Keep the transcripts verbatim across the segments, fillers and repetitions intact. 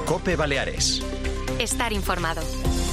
COPE Baleares. Estar informado.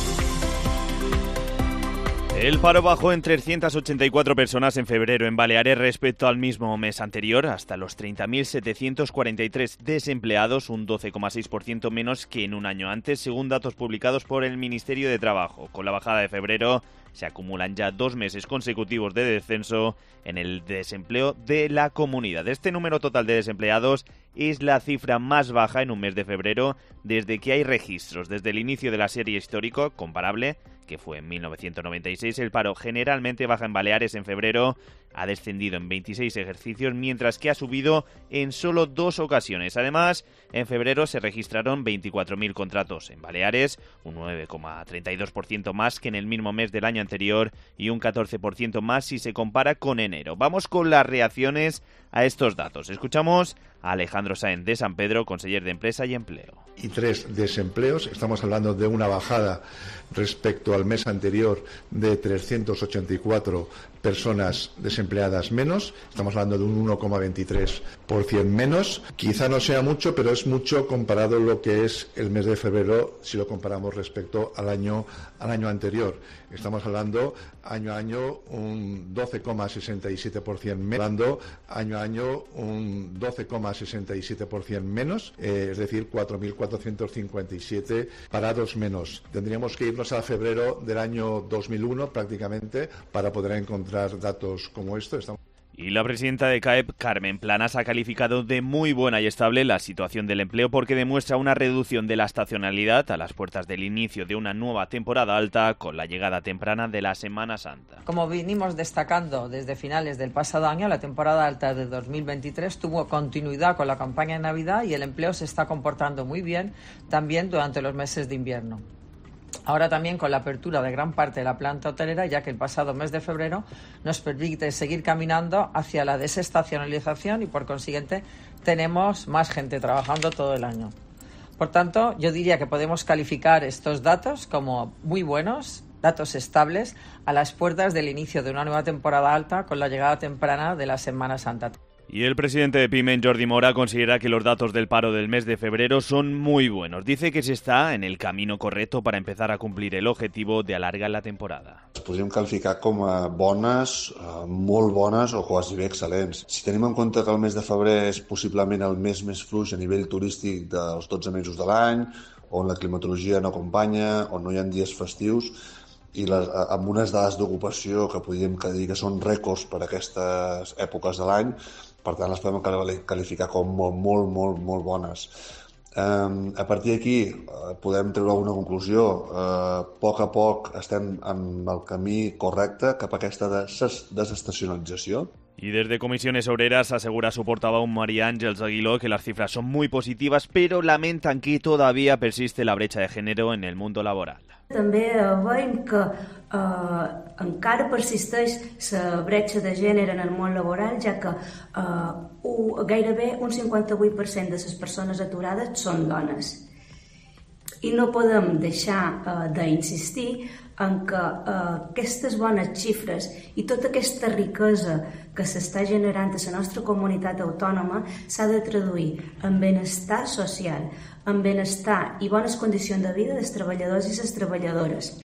El paro bajó en trescientas ochenta y cuatro personas en febrero en Baleares respecto al mismo mes anterior, hasta los treinta mil setecientos cuarenta y tres desempleados, un doce coma seis por ciento menos que en un año antes, según datos publicados por el Ministerio de Trabajo. Con la bajada de febrero se acumulan ya dos meses consecutivos de descenso en el desempleo de la comunidad. Este número total de desempleados es la cifra más baja en un mes de febrero desde que hay registros. Desde el inicio de la serie histórico comparable, que fue en mil novecientos noventa y seis, el paro generalmente baja en Baleares en febrero, ha descendido en veintiséis ejercicios, mientras que ha subido en solo dos ocasiones. Además, en febrero se registraron veinticuatro mil contratos en Baleares, un nueve coma treinta y dos por ciento más que en el mismo mes del año anterior y un catorce por ciento más si se compara con enero. Vamos con las reacciones a estos datos. Escuchamos a Alejandro Sáenz de San Pedro, conseller de Empresa y Empleo. Y tres desempleos. Estamos hablando de una bajada respecto al mes anterior de trescientas ochenta y cuatro personas desempleadas menos. Estamos hablando de un uno coma veintitrés por ciento menos. Quizá no sea mucho, pero es mucho comparado lo que es el mes de febrero si lo comparamos respecto al año, al año anterior. Estamos hablando año a año un doce coma sesenta y siete por ciento menos, hablando año a año un doce coma sesenta y siete por ciento menos, eh, es decir, cuatro mil cuatrocientos cincuenta y siete parados menos. Tendríamos que irnos a febrero del año dos mil uno prácticamente para poder encontrar datos como estos. Estamos... Y la presidenta de CAEP, Carmen Planas, ha calificado de muy buena y estable la situación del empleo porque demuestra una reducción de la estacionalidad a las puertas del inicio de una nueva temporada alta con la llegada temprana de la Semana Santa. Como vinimos destacando desde finales del pasado año, la temporada alta de dos mil veintitrés tuvo continuidad con la campaña de Navidad y el empleo se está comportando muy bien también durante los meses de invierno. Ahora también con la apertura de gran parte de la planta hotelera, ya que el pasado mes de febrero nos permite seguir caminando hacia la desestacionalización y por consiguiente tenemos más gente trabajando todo el año. Por tanto, yo diría que podemos calificar estos datos como muy buenos, datos estables, a las puertas del inicio de una nueva temporada alta con la llegada temprana de la Semana Santa. Y el presidente de PYME, Jordi Mora, considera que los datos del paro del mes de febrero son muy buenos. Dice que se está en el camino correcto para empezar a cumplir el objetivo de alargar la temporada. Les podríem calificar com a bones, molt bones o quasi bé excel·lents. Si tenim en compte que el mes de febrer és possiblement el mes més fluix a nivell turístic dels dotze mesos de l'any, on la climatologia no acompanya, on no hi ha dies festius, i les, amb unes dades d'ocupació que podríem dir que són rècords per a aquestes èpoques de l'any, per tant les podem qualificar com molt, molt, molt, molt bones. Um, a partir d'aquí uh, podem treure una conclusió. Uh, a poc a poc estem en el camí correcte cap a aquesta des desestacionalització. Y desde Comisiones Obreras asegura su portavoz María Ángeles Aguiló que las cifras son muy positivas, pero lamentan que todavía persiste la brecha de género en el mundo laboral. També veiem que eh, encara persisteix la bretxa de gènere en el món laboral, ja que eh, un, gairebé un cinquanta-vuit per cent de les persones aturades són dones. I no podem deixar eh, d'insistir en que eh, aquestes bones xifres i tota aquesta riquesa que s'està generant a la nostra comunitat autònoma s'ha de traduir en benestar social, en benestar i bones condicions de vida dels treballadors i les treballadores.